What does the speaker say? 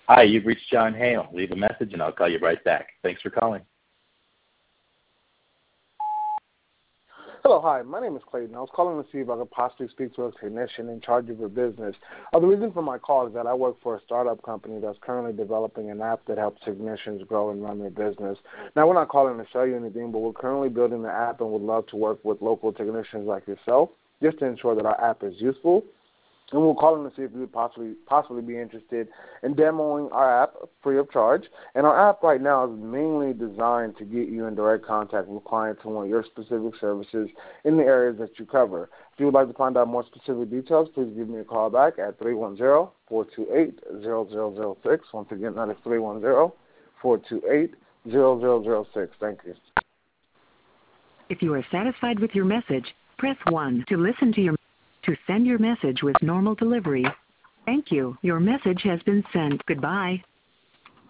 Hi, you've reached John Hale. Leave a message and I'll call you right back. Thanks for calling. Hello, hi. My name is Clayton. I was calling to see if I could possibly speak to a technician in charge of your business. The reason for my call is that I work for a startup company that's currently developing an app that helps technicians grow and run their business. Now, we're not calling to sell you anything, but we're currently building the app and would love to work with local technicians like yourself just to ensure that our app is useful. And we're calling to see if you would possibly be interested in demoing our app free of charge. And our app right now is mainly designed to get you in direct contact with clients who want your specific services in the areas that you cover. If you would like to find out more specific details, please give me a call back at 310-428-0006. Once again, that is 310-428-0006. Thank you. If you are satisfied with your message, press 1 to send your message with normal delivery. Thank you. Your message has been sent. Goodbye.